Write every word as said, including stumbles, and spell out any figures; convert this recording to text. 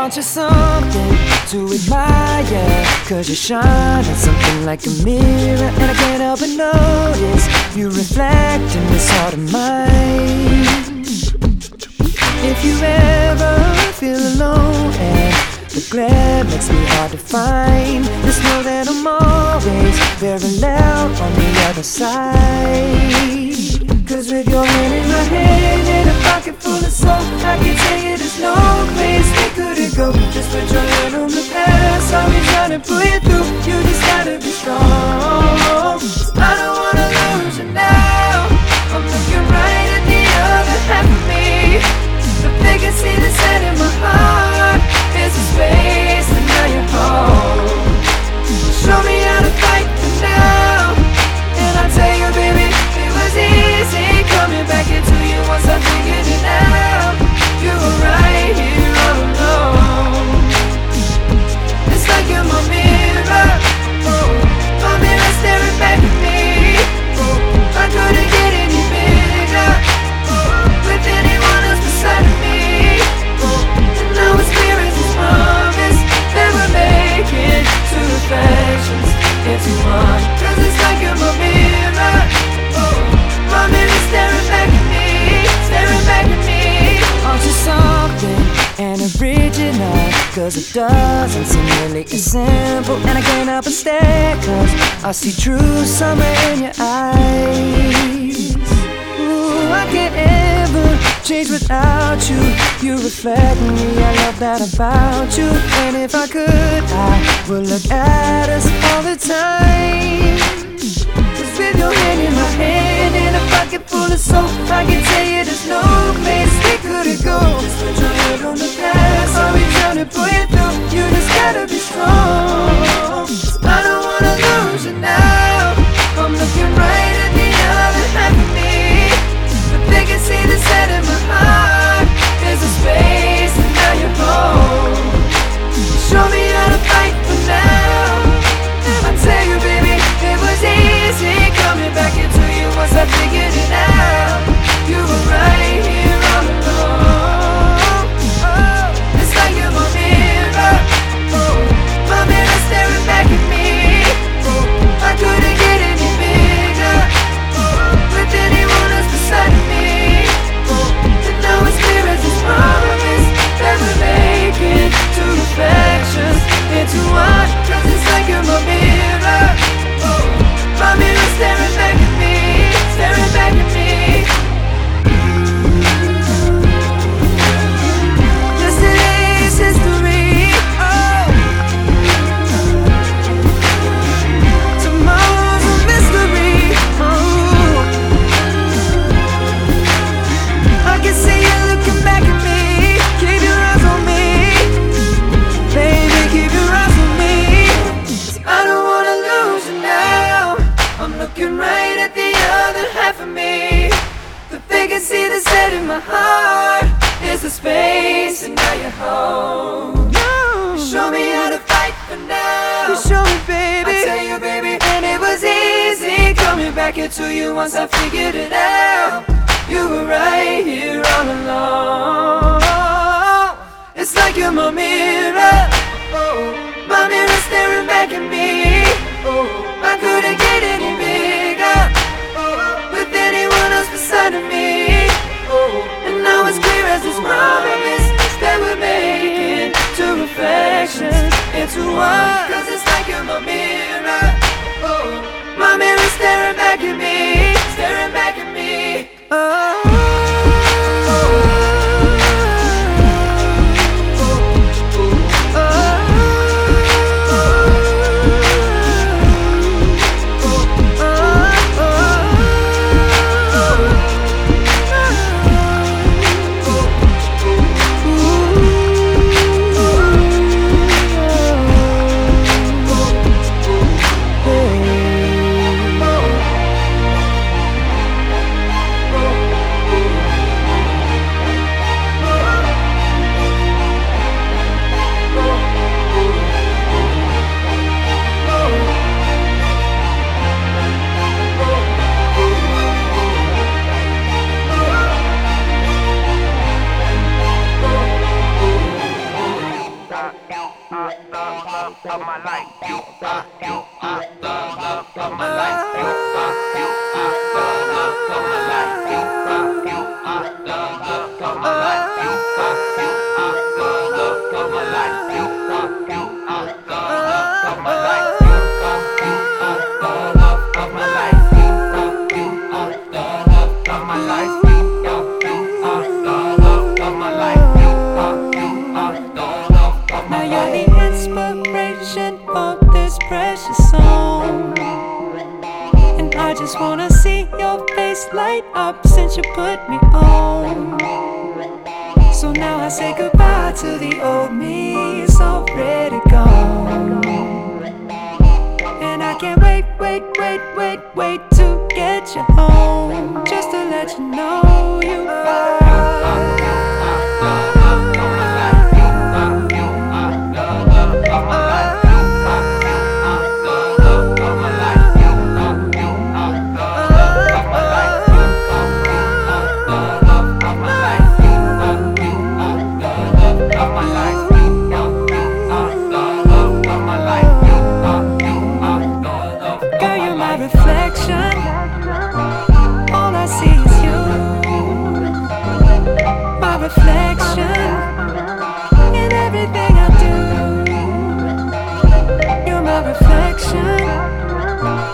Aren't you something to admire? Cause you shine at something like a mirror, and I can't help but notice you reflect in this heart of mine. If you ever feel alone and the glare makes me hard to find, just know that I'm always very loud on the other side. Cause with your hand in my hand and a pocket full of soap, I can tell you there's no place we couldn't go. Just put your hand on the past, I'll be trying to pull you through. You just gotta be strong. I don't wanna lose you now. I'm looking right at the other half of me. The vacancy that's set in my heart is a space, and now you're home. Show me how to fight for now, and I'll tell you, baby, it was easy coming back into you once I figured it out. You were right here all alone. It's like you're my mirror, oh, my mirror staring back at me. Oh, I couldn't get any bigger, oh, with anyone else beside of me. Oh, and now it's clear as this promise that we're making two reflections into one. Cause it's like you're my mirror, oh, my mirror staring back at me, staring back at me. Aren't you something and original? Cause it doesn't seem really as simple, and I can't help but stare, cause I see true summer in your eyes. Ooh, I can't ever change without you. You reflect me, I love that about you. And if I could, I would look at us all the time. Cause with your hand in my hand and a pocket full of soap, I can tell you there's no place we couldn't go. Just put your head on the past, I'll be trying to pull you through. You just gotta be strong. I don't wanna lose you now. I'm looking right at the other half of me. The vacancy that's set in my heart is a space, and now you're home. Show me how to fight for now. I tell you, baby, it was easy coming back into you once I figured it out. You were right here all along. Oh, it's like you're my mirror, oh, my mirror staring back at me. Oh, I couldn't get any bigger, oh, with anyone else beside of me. Oh, and now it's clear as this promise that we're making two reflections into one. Cause it's like you're my mirror, oh, my mirror staring back at me, staring back at me. Yesterday's history, oh, tomorrow's a mystery, oh. I can see you looking back at me. Keep your eyes on me, baby, keep your eyes on me. I don't wanna lose you now. I'm looking right at the other half of me. The vacancy that's set in my heart is the space, and now you're home. No. Show me how to fight for now. You show me, baby. I tell you, baby, and it was easy coming back into you once I figured it out. You were right here all along. It's like you're my mirror, oh, my mirror staring back at me. Oh, I couldn't get any bigger, oh, with anyone else beside of me. Oh, and now it's clear as this promise that we're making two reflections into one. Cause it's like you're my mirror, oh, my mirror staring back at me, staring back at me. Oh, I just wanna see your face light up since you put me on. So now I say goodbye to the old me, it's already gone. And I can't wait, wait, wait, wait, wait to get you home, just to let you know you are. Reflection, all I see is you. My reflection in everything I do. You're my reflection.